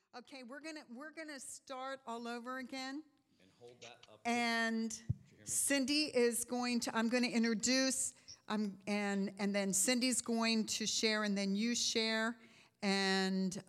Okay, we're gonna start all over again. And hold that up. And Cindy is going to. I'm going to introduce. And then Cindy's going to share, and then you share, and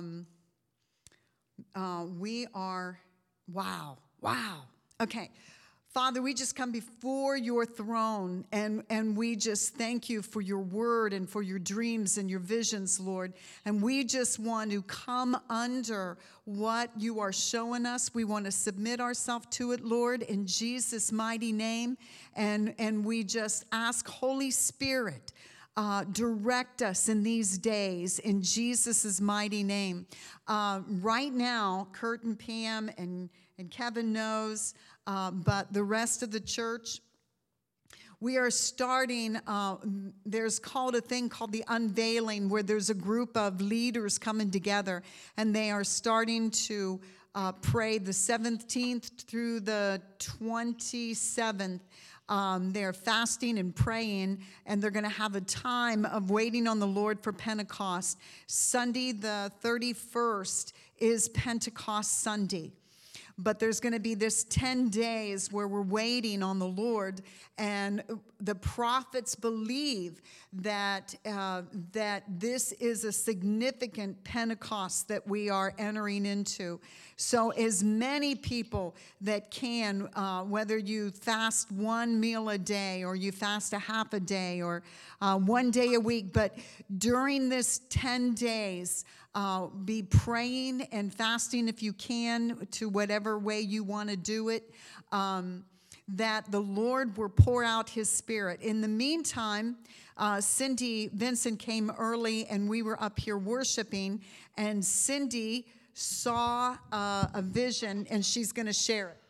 we are. Wow, wow. Okay. Father, we just come before your throne and we just thank you for your word and for your dreams and your visions, Lord. And we just want to come under what you are showing us. We want to submit ourselves to it, Lord, in Jesus' mighty name. And we just ask, Holy Spirit, direct us in these days in Jesus' mighty name. Right now, Kurt and Pam and Kevin knows, but the rest of the church, we are starting, there's called a thing called the unveiling, where there's a group of leaders coming together, and they are starting to pray the 17th through the 27th. They're fasting and praying, and they're going to have a time of waiting on the Lord for Pentecost. Sunday, the 31st, is Pentecost Sunday. But there's going to be this 10 days where we're waiting on the Lord, and the prophets believe that that this is a significant Pentecost that we are entering into. So as many people that can, whether you fast one meal a day or you fast a half a day or 1 day a week, but during this 10 days, be praying and fasting if you can, to whatever way you want to do it, that the Lord will pour out his Spirit. In the meantime, Cindy Vincent came early and we were up here worshiping, and Cindy saw a vision and she's going to share it.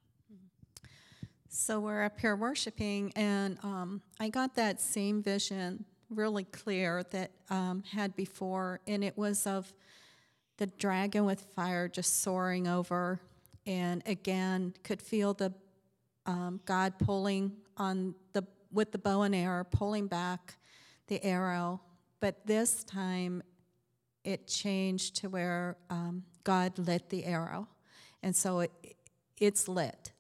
So we're up here worshiping, and I got that same vision really clear that had before, and it was of the dragon with fire just soaring over, and again could feel the God pulling on with the bow and arrow, pulling back the arrow, but this time it changed to where God lit the arrow, and so it's lit.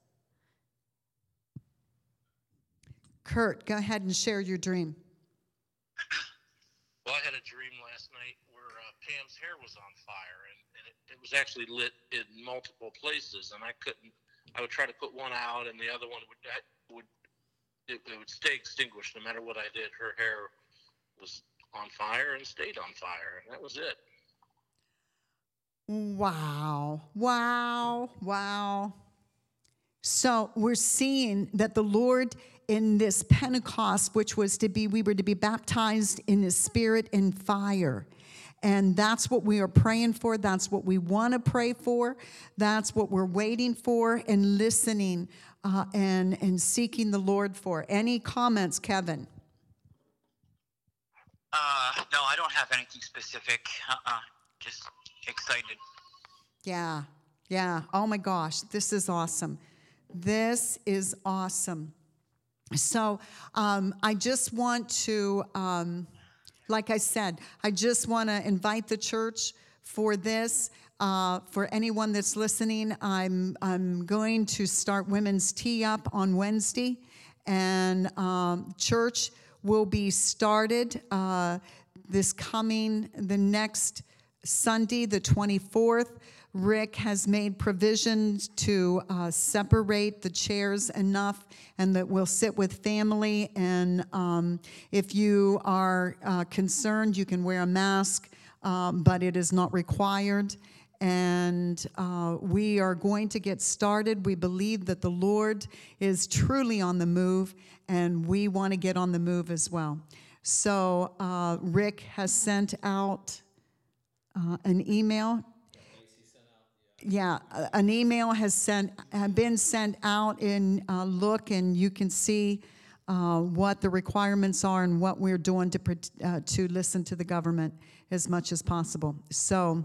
Kurt, go ahead and share your dream. Well, I had a dream last night where Pam's hair was on fire, and it was actually lit in multiple places, and I would try to put one out, and the other one would stay extinguished no matter what I did. Her hair was on fire and stayed on fire, and that was it. Wow, wow, wow. So we're seeing that the Lord in this Pentecost, which was we were to be baptized in his Spirit and fire. And that's what we are praying for. That's what we want to pray for. That's what we're waiting for and listening and seeking the Lord for. Any comments, Kevin? No, I don't have anything specific. Just excited. Yeah. Oh my gosh, this is awesome. This is awesome. So I just want to, like I said, I just want to invite the church for this. For anyone that's listening, I'm going to start women's tea up on Wednesday, and church will be started the next Sunday, the 24th. Rick has made provisions to separate the chairs enough, and that we'll sit with family. And if you are concerned, you can wear a mask, but it is not required. And we are going to get started. We believe that the Lord is truly on the move, and we want to get on the move as well. So Rick has sent out an email. Yeah, an email has been sent out in look, and you can see what the requirements are and what we're doing to listen to the government as much as possible. So,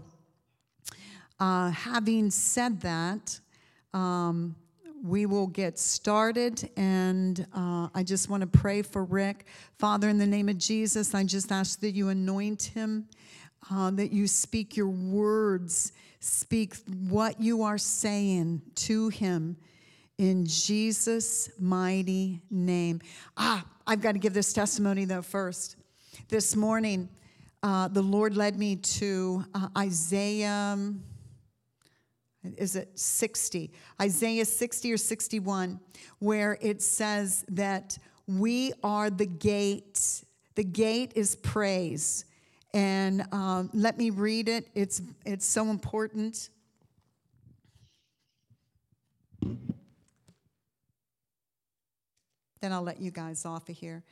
having said that, we will get started, and I just want to pray for Rick. Father, in the name of Jesus, I just ask that you anoint him. that you speak your words, speak what you are saying to him in Jesus' mighty name. I've got to give this testimony though first. This morning, the Lord led me to Isaiah, is it 60? Isaiah 60 or 61, where it says that we are the gate. The gate is praise. And let me read it. It's so important. Then I'll let you guys off of here.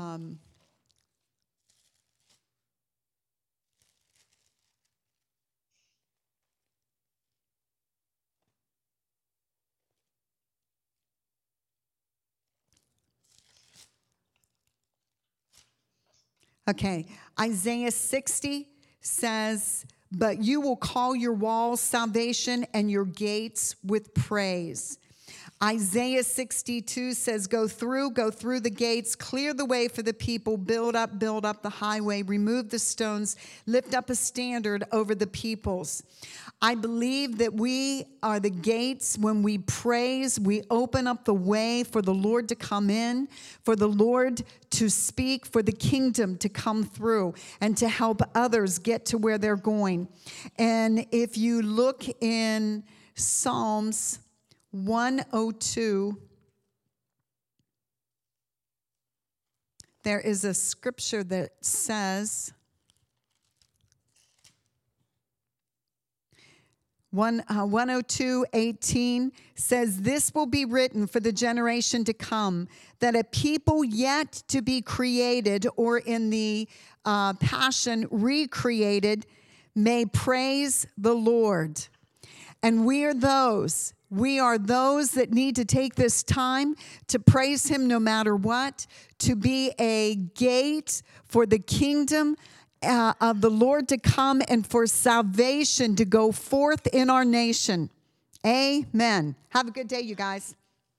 Okay, Isaiah 60 says, but you will call your walls salvation and your gates with praise. Isaiah 62 says, go through the gates, clear the way for the people, build up the highway, remove the stones, lift up a standard over the peoples. I believe that we are the gates. When we praise, we open up the way for the Lord to come in, for the Lord to speak, for the kingdom to come through and to help others get to where they're going. And if you look in Psalms 102, there is a scripture that says, 102:18 says, this will be written for the generation to come, that a people yet to be created, or in the Passion, recreated, may praise the Lord. And we are those that need to take this time to praise him no matter what, to be a gate for the kingdom of the Lord to come and for salvation to go forth in our nation. Amen. Have a good day, you guys.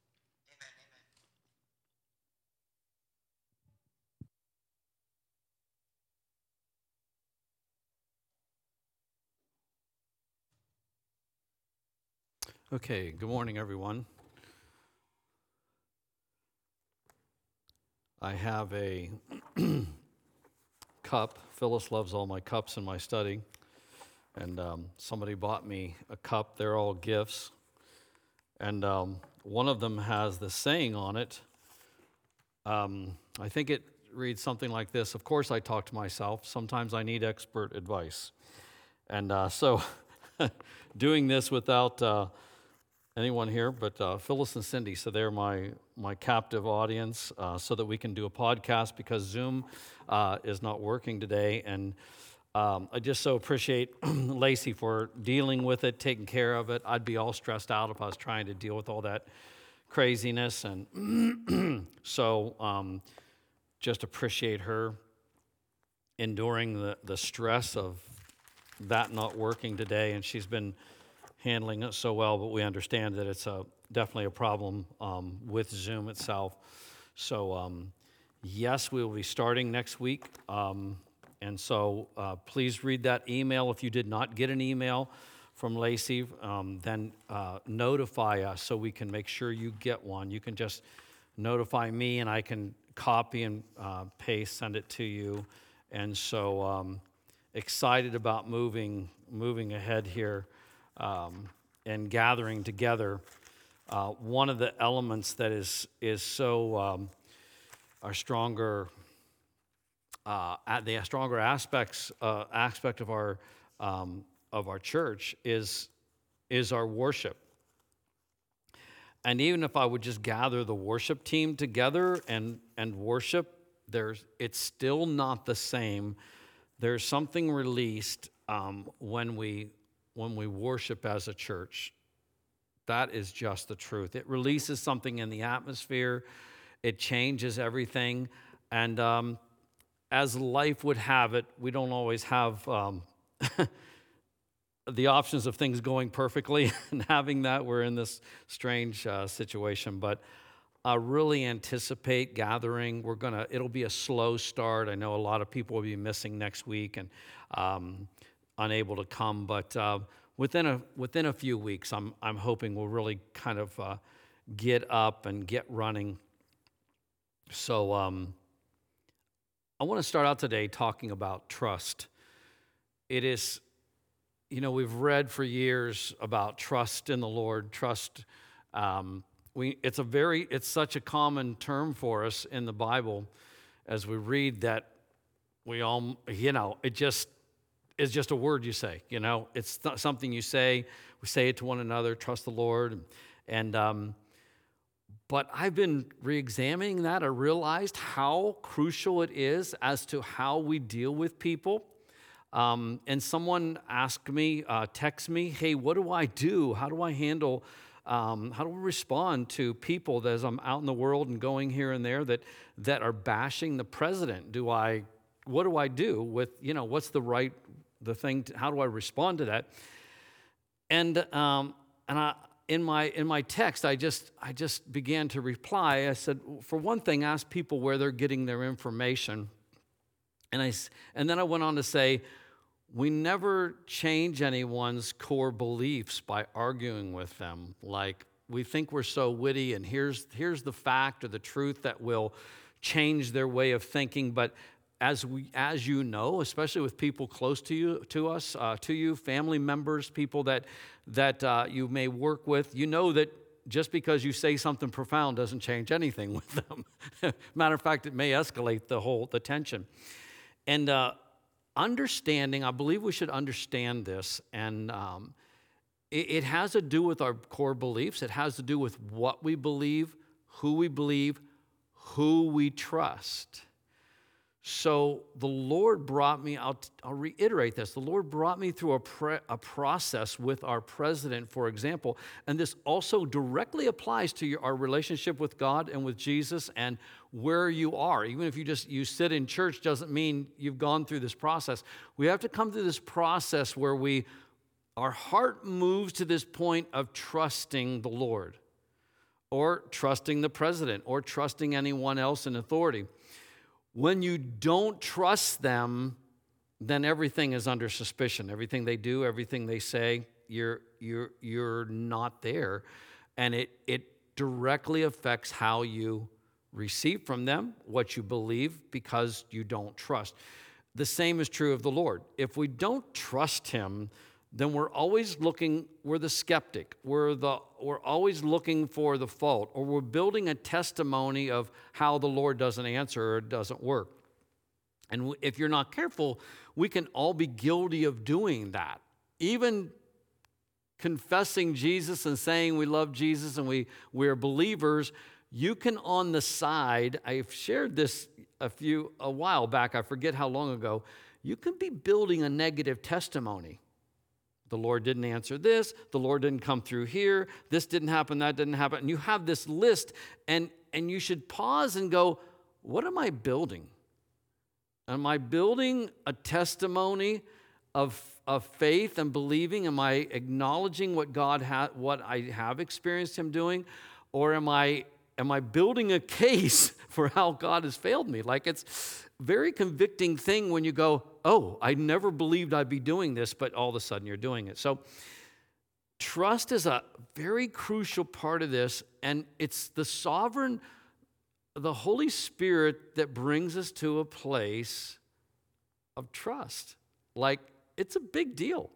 Okay, good morning, everyone. I have a cup. Phyllis loves all my cups in my study. And somebody bought me a cup. They're all gifts. And one of them has this saying on it. I think it reads something like this. Of course, I talk to myself. Sometimes I need expert advice. And so doing this without anyone here but Phyllis and Cindy. So they're my captive audience so that we can do a podcast because Zoom is not working today. And I just so appreciate Lacey for dealing with it, taking care of it. I'd be all stressed out if I was trying to deal with all that craziness. And so just appreciate her enduring the stress of that not working today. And she's been handling it so well, but we understand that it's definitely a problem with Zoom itself. So yes, we will be starting next week. And so please read that email. If you did not get an email from Lacey, then notify us so we can make sure you get one. You can just notify me and I can copy and paste, send it to you. And so excited about moving ahead here. And gathering together, one of the elements that is so our stronger the stronger aspect of our church is our worship. And even if I would just gather the worship team together and worship, it's still not the same. There's something released when we worship as a church. That is just the truth. It releases something in the atmosphere. It changes everything. And as life would have it, we don't always have the options of things going perfectly and having that. We're in this strange situation. But really anticipate gathering. It'll be a slow start. I know a lot of people will be missing next week and unable to come, but within a few weeks, I'm hoping we'll really kind of get up and get running. So I want to start out today talking about trust. It is, we've read for years about trust in the Lord. Trust. It's such a common term for us in the Bible as we read that we all, it just is just a word you say. It's something you say. We say it to one another. Trust the Lord, but I've been re-examining that. I realized how crucial it is as to how we deal with people. And someone asked me, text me, hey, what do I do? How do I handle, how do I respond to people as I'm out in the world and going here and there that are bashing the president? What do I do with, what's the thing, how do I respond to that? And in my text, I just began to reply. I said, for one thing, ask people where they're getting their information. And then I went on to say, we never change anyone's core beliefs by arguing with them. Like, we think we're so witty, and here's the fact or the truth that will change their way of thinking. But as you know, especially with people close to you, family members, people that you may work with, that just because you say something profound doesn't change anything with them. Matter of fact, it may escalate the tension. And understanding, I believe we should understand this, and it has to do with our core beliefs. It has to do with what we believe, who we trust. So the Lord brought me out, I'll reiterate this, the Lord brought me through a process with our president, for example, and this also directly applies to our relationship with God and with Jesus and where you are. Even if you sit in church doesn't mean you've gone through this process. We have to come through this process where our heart moves to this point of trusting the Lord or trusting the president or trusting anyone else in authority. When you don't trust them, then everything is under suspicion. Everything they do, everything they say, you're not there. And it directly affects how you receive from them, what you believe, because you don't trust. The same is true of the Lord. If we don't trust him, then we're the skeptic. We're always looking for the fault, or we're building a testimony of how the Lord doesn't answer or it doesn't work. And if you're not careful, we can all be guilty of doing that. Even confessing Jesus and saying we love Jesus and we're believers, you can on the side, I've shared this a while back, I forget how long ago, you can be building a negative testimony. The Lord didn't answer this. The Lord didn't come through here. This didn't happen. That didn't happen. And you have this list, and you should pause and go, what am I building? Am I building a testimony of faith and believing? Am I acknowledging what I have experienced him doing? Or am I building a case for how God has failed me? Like, it's a very convicting thing when you go, oh, I never believed I'd be doing this, but all of a sudden you're doing it. So trust is a very crucial part of this, and it's the Holy Spirit that brings us to a place of trust. Like, it's a big deal.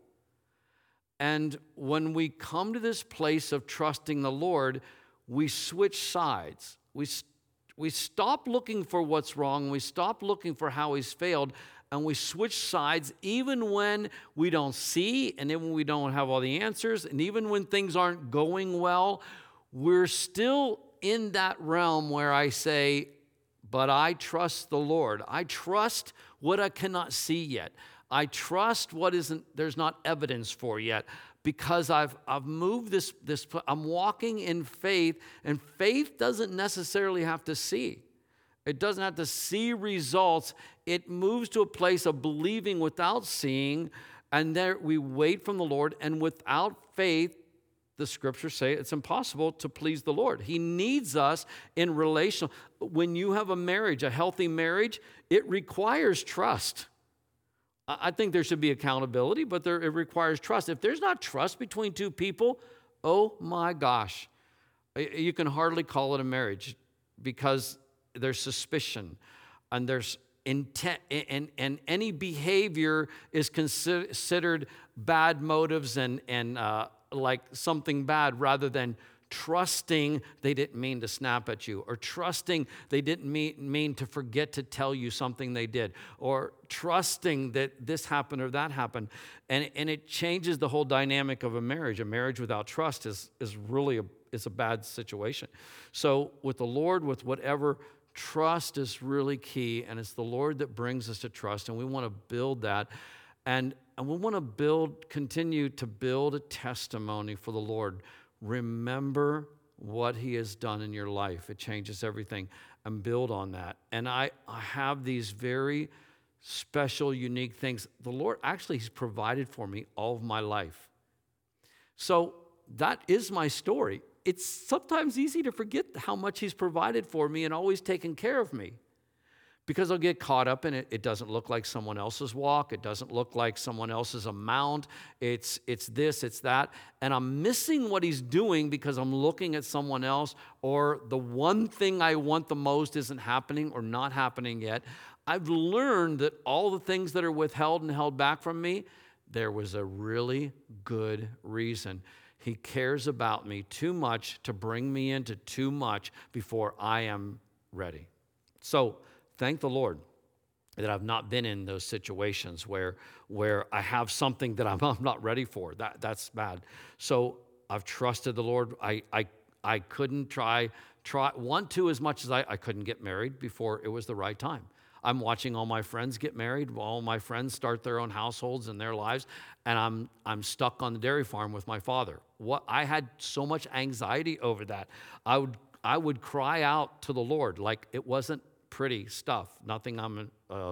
And when we come to this place of trusting the Lord, we switch sides. We stop looking for what's wrong. We stop looking for how he's failed, and we switch sides even when we don't see, and even when we don't have all the answers, and even when things aren't going well. We're still in that realm where I say, but I trust the Lord. I trust what I cannot see yet. I trust there's not evidence for yet, because I've moved this, I'm walking in faith, and faith doesn't necessarily have to see. It doesn't have to see results. It moves to a place of believing without seeing, and there we wait from the Lord, and without faith, the scriptures say it's impossible to please the Lord. He needs us in relational. When you have a marriage, a healthy marriage, it requires trust. I think there should be accountability, but it requires trust. If there's not trust between two people, oh my gosh, you can hardly call it a marriage, because there's suspicion and there's intent, and any behavior is considered bad motives and like something bad, rather than trusting they didn't mean to snap at you, or trusting they didn't mean to forget to tell you something they did, or trusting that this happened or that happened. And it changes the whole dynamic of a marriage. A marriage without trust is really a bad situation. So with the Lord, with whatever, trust is really key, and it's the Lord that brings us to trust, and we want to build that. And we want to continue to build a testimony for the Lord. Remember what he has done in your life. It changes everything, and build on that. And I have these very special, unique things. The Lord actually has provided for me all of my life. So that is my story. It's sometimes easy to forget how much he's provided for me and always taken care of me, because I'll get caught up in it. It doesn't look like someone else's walk. It doesn't look like someone else's amount. It's this, it's that. And I'm missing what he's doing because I'm looking at someone else, or the one thing I want the most isn't happening or not happening yet. I've learned that all the things that are withheld and held back from me, there was a really good reason. He cares about me too much to bring me into too much before I am ready. So thank the Lord that I've not been in those situations where I have something that I'm not ready for. That's bad. So I've trusted the Lord. I couldn't want to as much as I couldn't get married before it was the right time. I'm watching all my friends get married, all my friends start their own households and their lives, and I'm stuck on the dairy farm with my father. I had so much anxiety over that. I would cry out to the Lord like it wasn't pretty stuff. Nothing I'm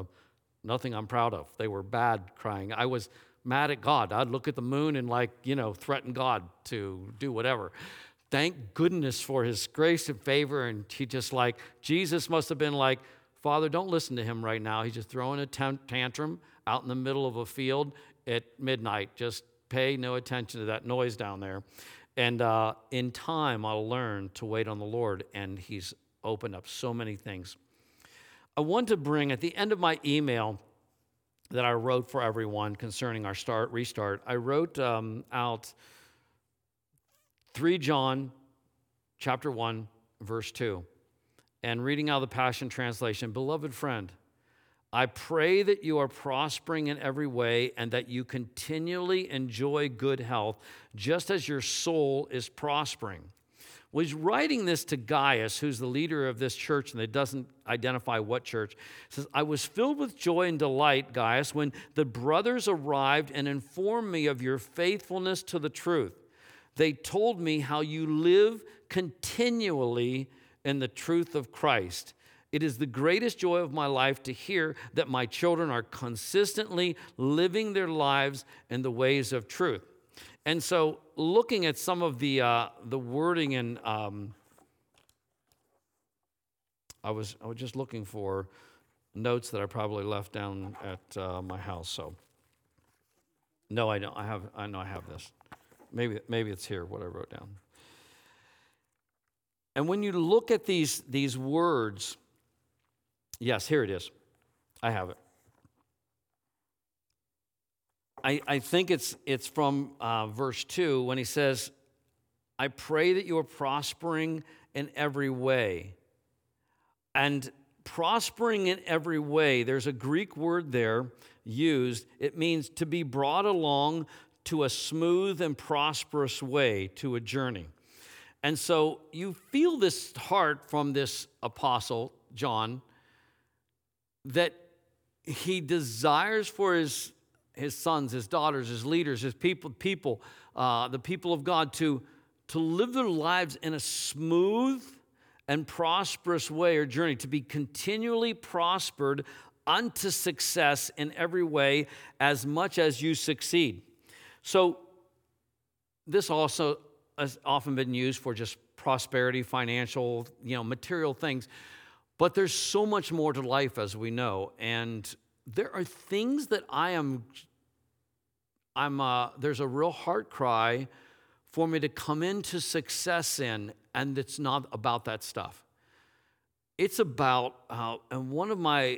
proud of. They were bad crying. I was mad at God. I'd look at the moon and threaten God to do whatever. Thank goodness for his grace and favor. And Jesus must have been like, Father, don't listen to him right now. He's just throwing a tantrum out in the middle of a field at midnight. Just pay no attention to that noise down there. And in time, I'll learn to wait on the Lord, and he's opened up so many things. I want to bring, at the end of my email that I wrote for everyone concerning our restart, I wrote out 3 John chapter 1, verse 2. And reading out of the Passion Translation, beloved friend, I pray that you are prospering in every way and that you continually enjoy good health, just as your soul is prospering. Well, he's writing this to Gaius, who's the leader of this church, and it doesn't identify what church. It says, I was filled with joy and delight, Gaius, when the brothers arrived and informed me of your faithfulness to the truth. They told me how you live continually in the truth of Christ. It is the greatest joy of my life to hear that my children are consistently living their lives in the ways of truth. And so, looking at some of the wording, and I was just looking for notes that I probably left down at my house. So, no, I know I have this. Maybe it's here. What I wrote down. And when you look at these words, yes, here it is. I have it. I think it's from verse 2 when he says, I pray that you are prospering in every way. And prospering in every way, there's a Greek word there used. It means to be brought along to a smooth and prosperous way, to a journey. And so you feel this heart from this apostle, John, that he desires for his sons, his daughters, his leaders, his people, the people of God to live their lives in a smooth and prosperous way or journey, to be continually prospered unto success in every way as much as you succeed. So this also has often been used for just prosperity, financial, material things. But there's so much more to life, as we know. And there are things that there's a real heart cry for me to come into success in, and it's not about that stuff. It's about, and one of my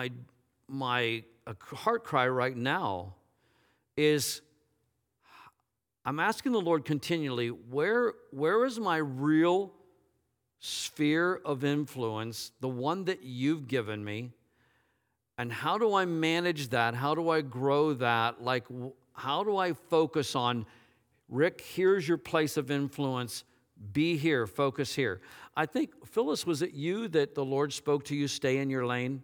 heart cry right now is, I'm asking the Lord continually, where is my real sphere of influence, the one that you've given me, and how do I manage that? How do I grow that? Like, how do I focus on, Rick, here's your place of influence. Be here, focus here. I think, Phyllis, was it you that the Lord spoke to you, stay in your lane?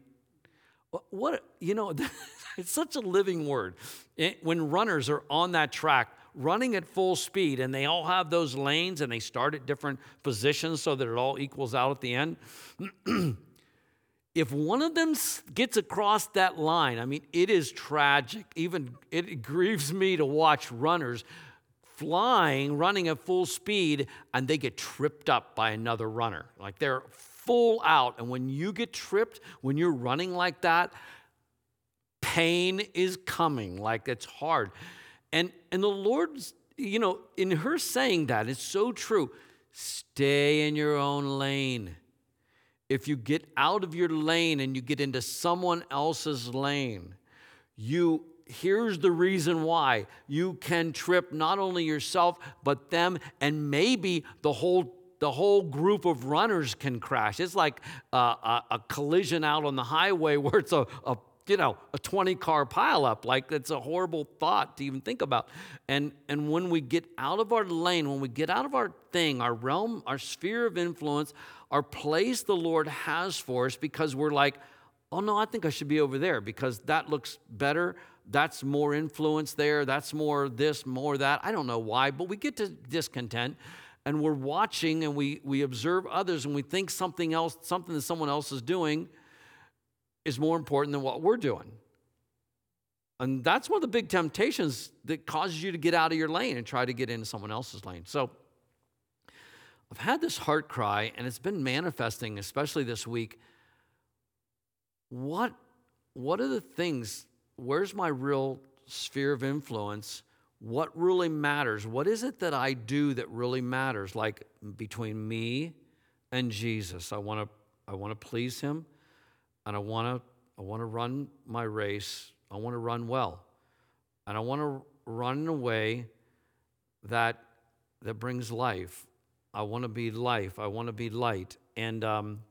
It's such a living word. When runners are on that track, running at full speed, and they all have those lanes, and they start at different positions so that it all equals out at the end. If one of them gets across that line, I mean, it is tragic. Even it grieves me to watch runners running at full speed, and they get tripped up by another runner. Like, they're full out. And when you get tripped, when you're running like that, pain is coming. Like, it's hard. And the Lord's, in her saying that, it's so true. Stay in your own lane. If you get out of your lane and you get into someone else's lane, here's the reason why. You can trip not only yourself, but them, and maybe the whole group of runners can crash. It's like a collision out on the highway where it's a 20-car pileup. Like, it's a horrible thought to even think about. And when we get out of our lane, when we get out of our thing, our realm, our sphere of influence, our place the Lord has for us, because we're like, oh no, I think I should be over there because that looks better. That's more influence there. That's more this, more that. I don't know why, but we get to discontent, and we're watching, and we observe others, and we think something that someone else is doing is more important than what we're doing. And that's one of the big temptations that causes you to get out of your lane and try to get into someone else's lane. So I've had this heart cry, and it's been manifesting, especially this week. What are the things? Where's my real sphere of influence? What really matters? What is it that I do that really matters? Like, between me and Jesus, I want to please him, and I want to run my race. I want to run well, and I want to run in a way that brings life. I want to be life. I want to be light. And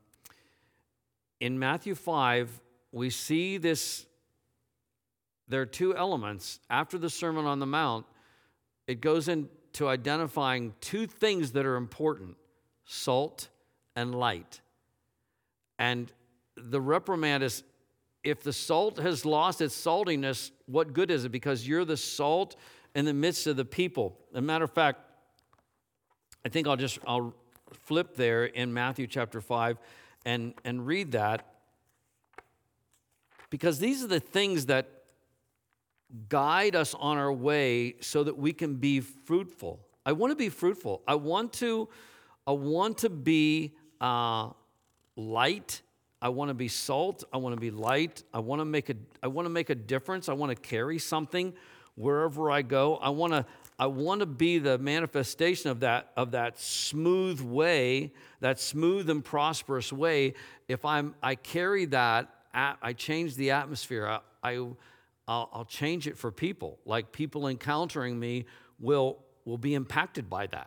in Matthew 5, we see this. There are two elements. After the Sermon on the Mount, it goes into identifying two things that are important: salt and light. And the reprimand is, if the salt has lost its saltiness, what good is it? Because you're the salt in the midst of the people. As a matter of fact, I think I'll flip there in Matthew chapter 5 and read that, because these are the things that guide us on our way so that we can be fruitful. I want to be fruitful. I want to be light. I want to be salt. I want to be light. I want to make a difference. I want to carry something wherever I go. I want to be the manifestation of that smooth way, that smooth and prosperous way. If I carry that, I change the atmosphere. I'll change it for people. Like, people encountering me will be impacted by that.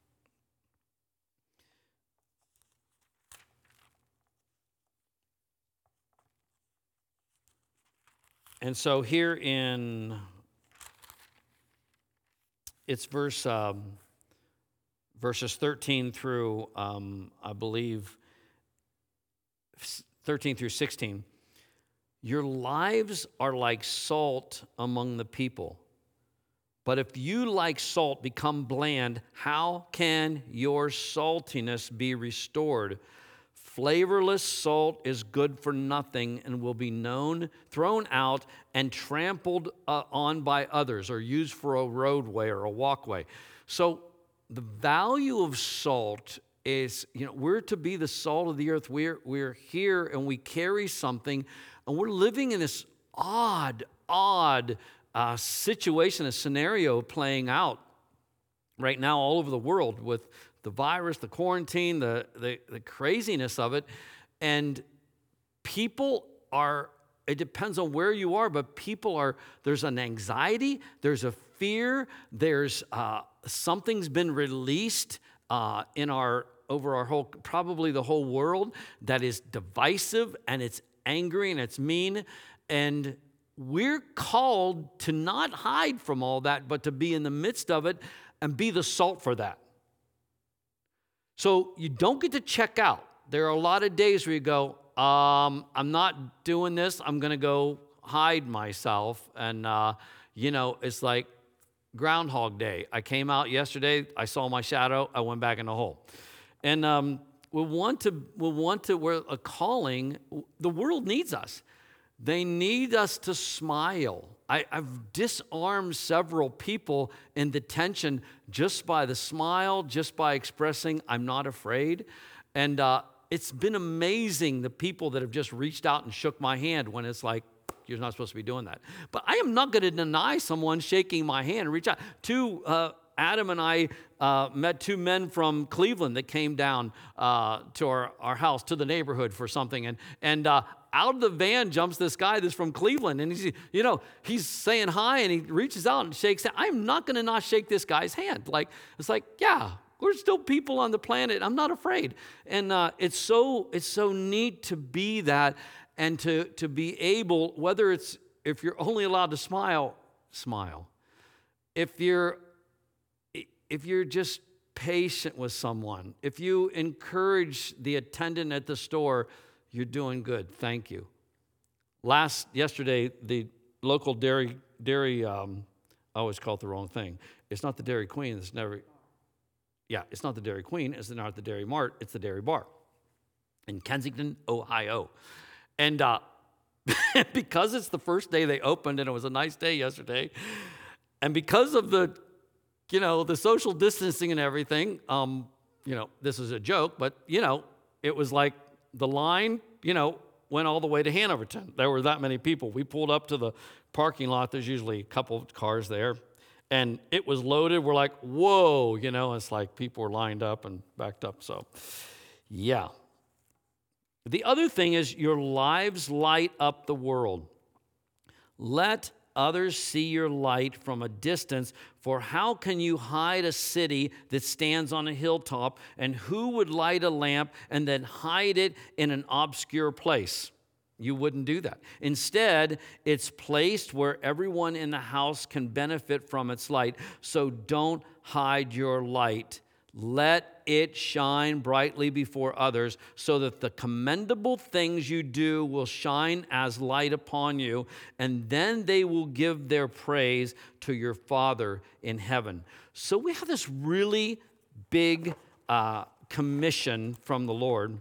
And so here it's verses 13 through, I believe, 13 through 16. Your lives are like salt among the people. But if you, like salt, become bland, how can your saltiness be restored? Flavorless salt is good for nothing and will be thrown out and trampled on by others, or used for a roadway or a walkway. So the value of salt is, we're to be the salt of the earth. We're here and we carry something, and we're living in this odd situation, a scenario playing out right now all over the world with the virus, the quarantine, the craziness of it. And people are, it depends on where you are, but people are, there's an anxiety, there's a fear, there's something's been released over our whole, probably the whole world, that is divisive, and it's angry, and it's mean. And we're called to not hide from all that, but to be in the midst of it and be the salt for that. So you don't get to check out. There are a lot of days where you go, I'm not doing this. I'm going to go hide myself. And, it's like Groundhog Day. I came out yesterday. I saw my shadow. I went back in the hole. And we're a calling. The world needs us. They need us to smile. I've disarmed several people in the tension just by the smile, just by expressing I'm not afraid. And it's been amazing, the people that have just reached out and shook my hand when it's like, you're not supposed to be doing that. But I am not going to deny someone shaking my hand and reach out. Adam and I met two men from Cleveland that came down to our house, to the neighborhood for something. And out of the van jumps this guy that's from Cleveland. And he's saying hi, and he reaches out and shakes it. I'm not going to not shake this guy's hand. It's like, yeah, we're still people on the planet. I'm not afraid. And it's so neat to be that, and to be able, if you're only allowed to smile, smile. If you're just patient with someone, if you encourage the attendant at the store, you're doing good. Thank you. Yesterday, the local dairy, I always call it the wrong thing. It's not the Dairy Queen. It's not the Dairy Queen. It's not the Dairy Mart. It's the Dairy Bar in Kensington, Ohio. And because it's the first day they opened, and it was a nice day yesterday, and because of the social distancing and everything, this is a joke, but, it was like the line, went all the way to Hanoverton. There were that many people. We pulled up to the parking lot. There's usually a couple of cars there, and it was loaded. We're like, whoa, it's like people were lined up and backed up. So, yeah. The other thing is your lives light up the world. Let others see your light from a distance, for how can you hide a city that stands on a hilltop? And who would light a lamp and then hide it in an obscure place? You wouldn't do that. Instead, it's placed where everyone in the house can benefit from its light. So don't hide your light. Let it shine brightly before others, so that the commendable things you do will shine as light upon you, and then they will give their praise to your Father in heaven. So we have this really big commission from the Lord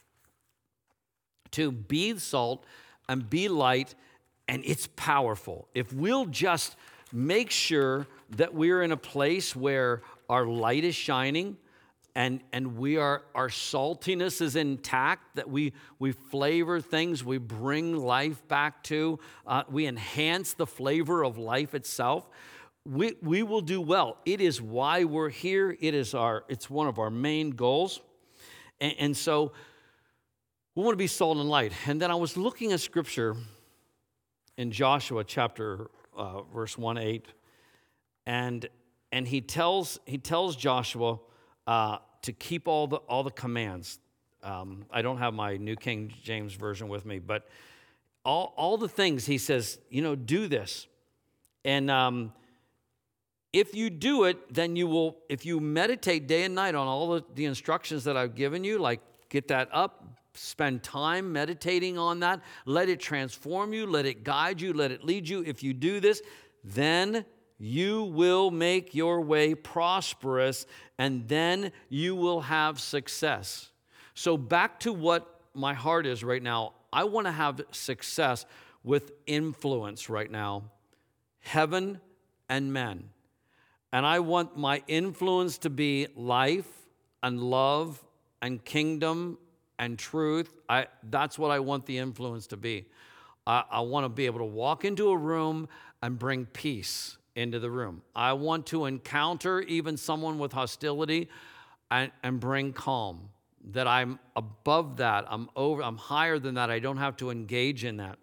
to be salt and be light, and it's powerful. If we'll just make sure that we're in a place where our light is shining, and our saltiness is intact, that we flavor things, we bring life back to, we enhance the flavor of life itself, we will do well. It is why we're here. It's one of our main goals. And so we want to be salt and light. And then I was looking at scripture in Joshua chapter verse 1:8, and he tells Joshua to keep all the commands. I don't have my New King James Version with me, but all the things he says, do this. And if you do it, then you will, if you meditate day and night on all the instructions that I've given you, like get that up, spend time meditating on that, let it transform you, let it guide you, let it lead you. If you do this, then you will make your way prosperous, and then you will have success. So back to what my heart is right now. I want to have success with influence right now, heaven and men. And I want my influence to be life and love and kingdom and truth. That's what I want the influence to be. I want to be able to walk into a room and bring peace into the room. I want to encounter even someone with hostility and bring calm. That I'm above that. I'm higher than that. I don't have to engage in that.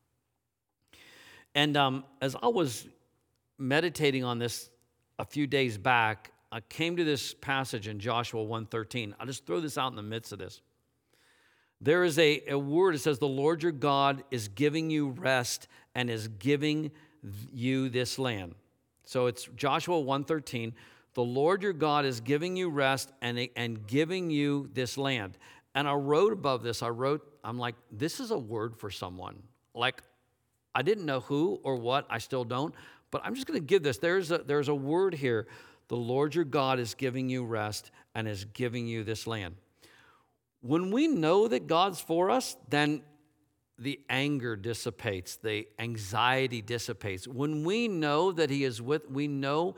And as I was meditating on this a few days back, I came to this passage in Joshua 1:13. I'll just throw this out in the midst of this. There is a word, it says, the Lord your God is giving you rest and is giving you this land. So it's Joshua 1:13. The Lord your God is giving you rest and giving you this land. And I wrote above this, I'm like, this is a word for someone. Like, I didn't know who or what, I still don't, but I'm just going to give this. There's a word here. The Lord your God is giving you rest and is giving you this land. When we know that God's for us, then the anger dissipates, the anxiety dissipates. When we know that He is we know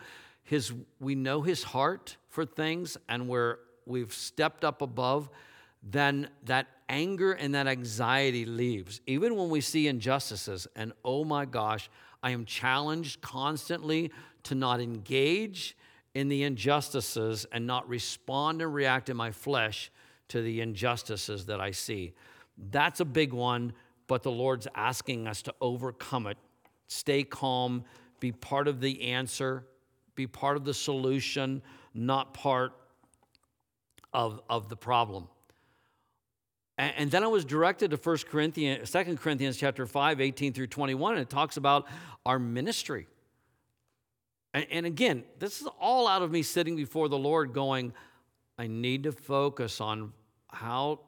His heart for things, and we've stepped up above, then that anger and that anxiety leaves. Even when we see injustices, and oh my gosh, I am challenged constantly to not engage in the injustices and not respond and react in my flesh to the injustices that I see. That's a big one, but the Lord's asking us to overcome it. Stay calm, be part of the answer, be part of the solution, not part of the problem. And then I was directed to 2 Corinthians chapter 5, 18 through 21, and it talks about our ministry. And again, this is all out of me sitting before the Lord going, I need to focus on how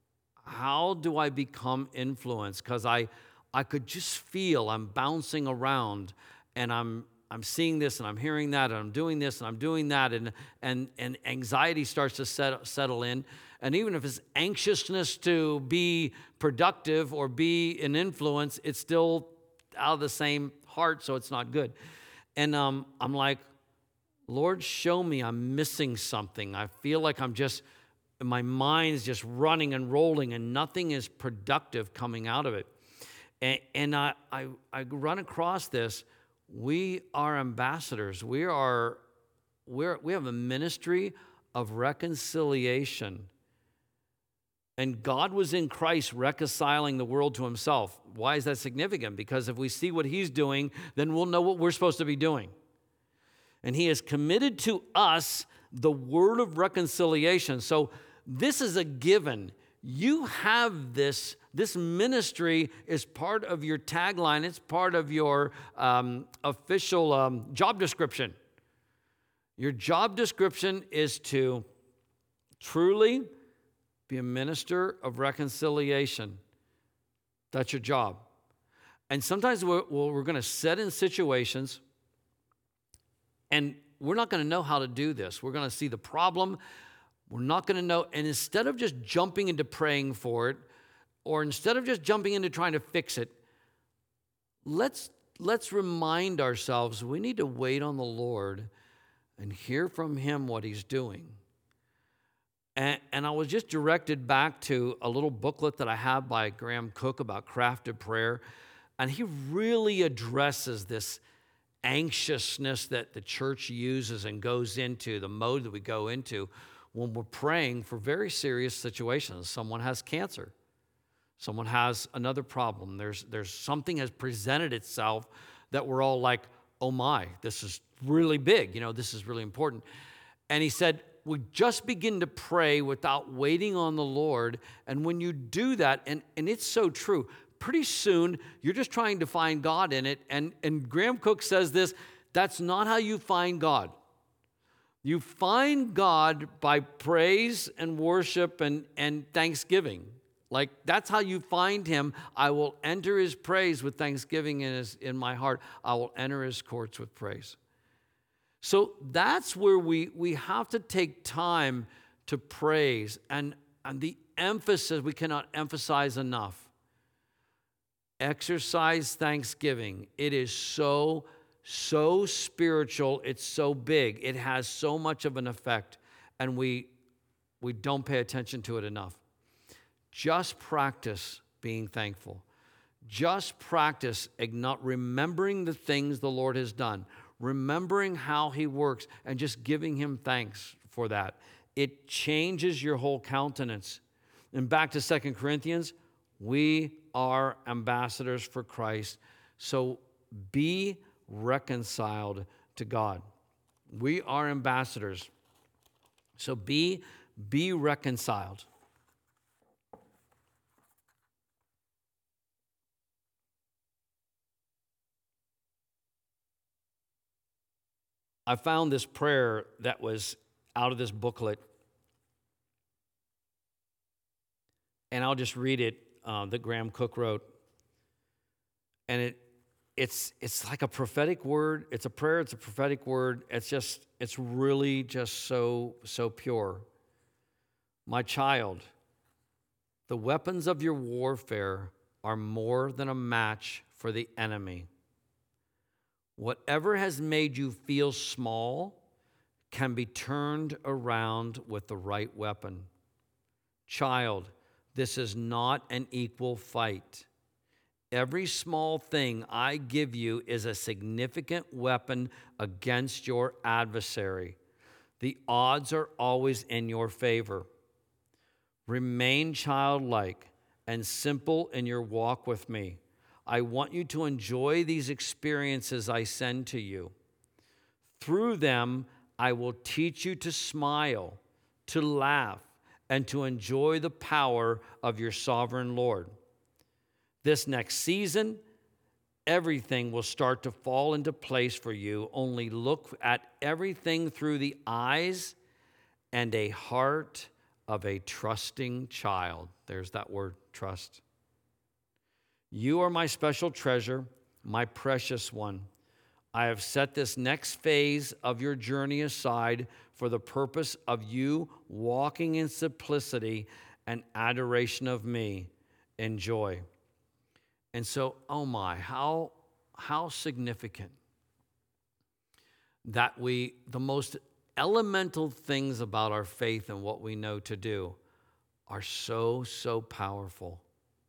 do I become influenced? Because I could just feel I'm bouncing around, and I'm seeing this and I'm hearing that and I'm doing this and I'm doing that, and anxiety starts to settle in. And even if it's anxiousness to be productive or be an influence, it's still out of the same heart, so it's not good. And I'm like, Lord, show me I'm missing something. I feel like my mind's just running and rolling and nothing is productive coming out of it. And I run across this. We are ambassadors. We have a ministry of reconciliation. And God was in Christ reconciling the world to Himself. Why is that significant? Because if we see what He's doing, then we'll know what we're supposed to be doing. And He has committed to us the word of reconciliation. So this is a given. You have this. This ministry is part of your tagline. It's part of your official job description. Your job description is to truly be a minister of reconciliation. That's your job. And sometimes we're going to set in situations, and we're not going to know how to do this. We're going to see the problem. We're not going to know. And instead of just jumping into praying for it, or instead of just jumping into trying to fix it, let's remind ourselves we need to wait on the Lord and hear from Him what He's doing. And I was just directed back to a little booklet that I have by Graham Cook about crafted prayer. And he really addresses this anxiousness that the church uses and goes into, the mode that we go into when we're praying for very serious situations. Someone has cancer. Someone has another problem. There's something has presented itself that we're all like, oh my, this is really big. This is really important. And he said, we just begin to pray without waiting on the Lord. And when you do that, and it's so true, pretty soon you're just trying to find God in it. And Graham Cook says this, that's not how you find God. You find God by praise and worship and thanksgiving. Like, that's how you find Him. I will enter His praise with thanksgiving in my heart. I will enter His courts with praise. So that's where we have to take time to praise. And the emphasis, we cannot emphasize enough. Exercise thanksgiving. It is so so spiritual, it's so big. It has so much of an effect, and we don't pay attention to it enough. Just practice being thankful. Just practice remembering the things the Lord has done, remembering how he works, and just giving him thanks for that. It changes your whole countenance. And back to 2 Corinthians, we are ambassadors for Christ. So be reconciled to God. We are ambassadors. So be reconciled. I found this prayer that was out of this booklet, and I'll just read it, that Graham Cook wrote. And it's like a prophetic word. It's a prayer, it's a prophetic word. It's really just so pure. My child, the weapons of your warfare are more than a match for the enemy. Whatever has made you feel small can be turned around with the right weapon. Child, this is not an equal fight. Every small thing I give you is a significant weapon against your adversary. The odds are always in your favor. Remain childlike and simple in your walk with me. I want you to enjoy these experiences I send to you. Through them, I will teach you to smile, to laugh, and to enjoy the power of your sovereign Lord. This next season, everything will start to fall into place for you. Only look at everything through the eyes and a heart of a trusting child. There's that word, trust. You are my special treasure, my precious one. I have set this next phase of your journey aside for the purpose of you walking in simplicity and adoration of me in joy. And so, oh my, how significant that the most elemental things about our faith and what we know to do are so powerful.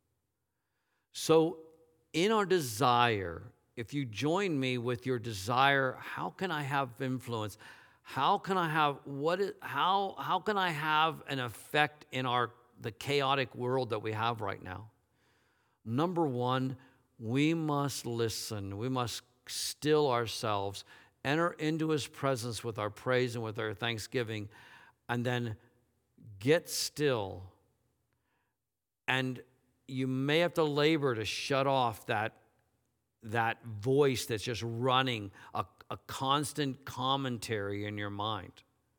So in our desire, if you join me with your desire, how can I have influence? How can I have how can I have an effect in the chaotic world that we have right now? Number one, we must listen. We must still ourselves, enter into his presence with our praise and with our thanksgiving, and then get still. And you may have to labor to shut off that voice that's just running a constant commentary in your mind,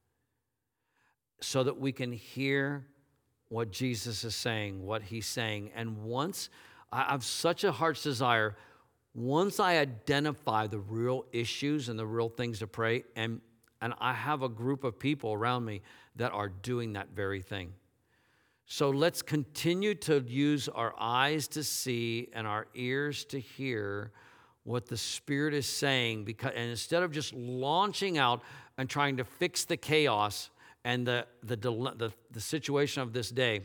so that we can hear what Jesus is saying, what he's saying. And once I have such a heart's desire, once I identify the real issues and the real things to pray, and I have a group of people around me that are doing that very thing. So let's continue to use our eyes to see and our ears to hear what the Spirit is saying, and instead of just launching out and trying to fix the chaos and the situation of this day,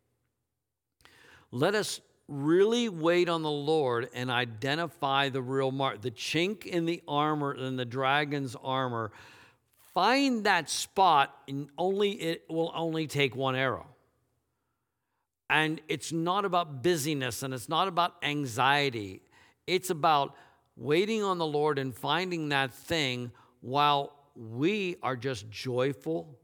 let us really wait on the Lord and identify the real mark, the chink in the armor, in the dragon's armor. Find that spot, and it will only take one arrow. And it's not about busyness, and it's not about anxiety. It's about waiting on the Lord and finding that thing while we are just joyful,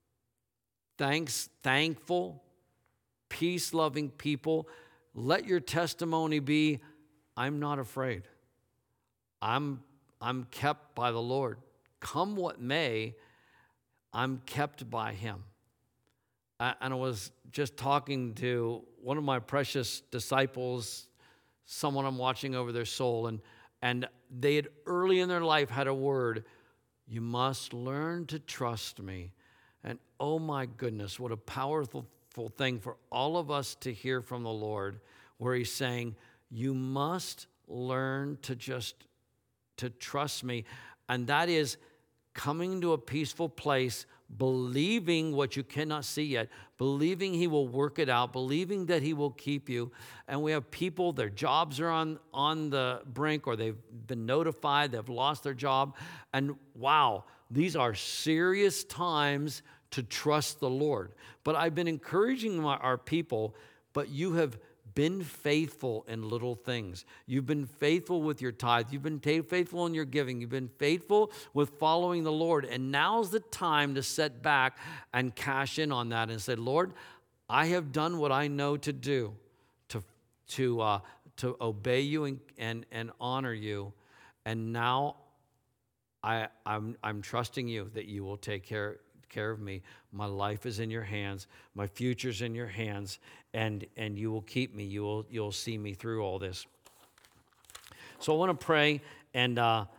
thankful, peace-loving people. Let your testimony be, I'm not afraid. I'm kept by the Lord. Come what may, I'm kept by him. And I was just talking to one of my precious disciples, someone I'm watching over their soul, and they had early in their life had a word, you must learn to trust me. And oh my goodness, what a powerful thing for all of us to hear from the Lord, where he's saying, you must learn to just to trust me, and that is coming to a peaceful place, believing what you cannot see yet, believing he will work it out, believing that he will keep you. And we have people, their jobs are on the brink, or they've been notified, they've lost their job. And wow, these are serious times to trust the Lord. But I've been encouraging our people, but you have been faithful in little things. You've been faithful with your tithe. You've been faithful in your giving. You've been faithful with following the Lord. And now's the time to set back and cash in on that and say, Lord, I have done what I know to do to obey you and honor you. And now I'm trusting you that you will take care of me. My life is in your hands. My future's in your hands, and you will keep me. You'll see me through all this. So I want to pray, and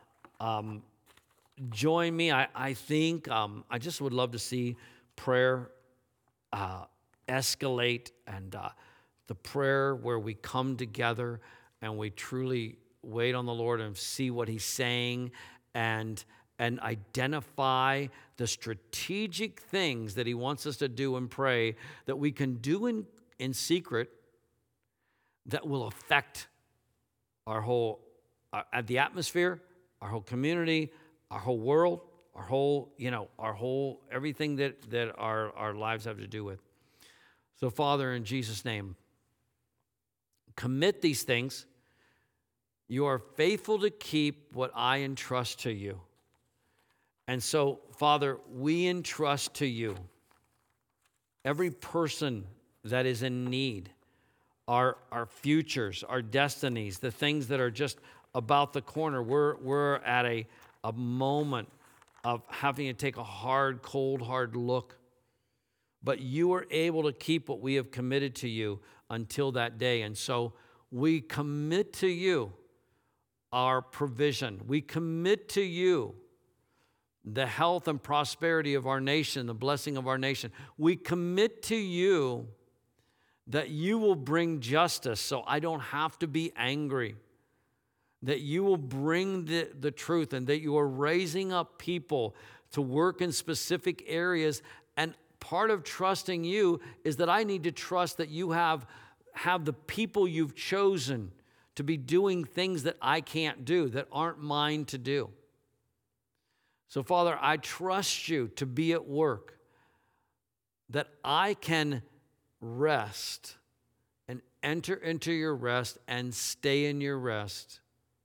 join me. I think I just would love to see prayer escalate, and the prayer where we come together and we truly wait on the Lord and see what he's saying, and identify the strategic things that he wants us to do and pray that we can do in secret that will affect our whole, the atmosphere, our whole community, our whole world, our whole, everything that our lives have to do with. So Father, in Jesus' name, commit these things. You are faithful to keep what I entrust to you. And so, Father, we entrust to you every person that is in need, our futures, our destinies, the things that are just about the corner. We're at a moment of having to take a cold, hard look. But you are able to keep what we have committed to you until that day. And so we commit to you our provision. We commit to you the health and prosperity of our nation, the blessing of our nation. We commit to you that you will bring justice so I don't have to be angry, that you will bring the truth, and that you are raising up people to work in specific areas. And part of trusting you is that I need to trust that you have the people you've chosen to be doing things that I can't do, that aren't mine to do. So, Father, I trust you to be at work, that I can rest and enter into your rest and stay in your rest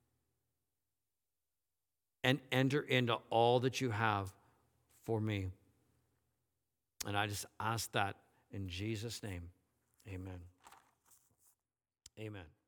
and enter into all that you have for me. And I just ask that in Jesus' name. Amen. Amen.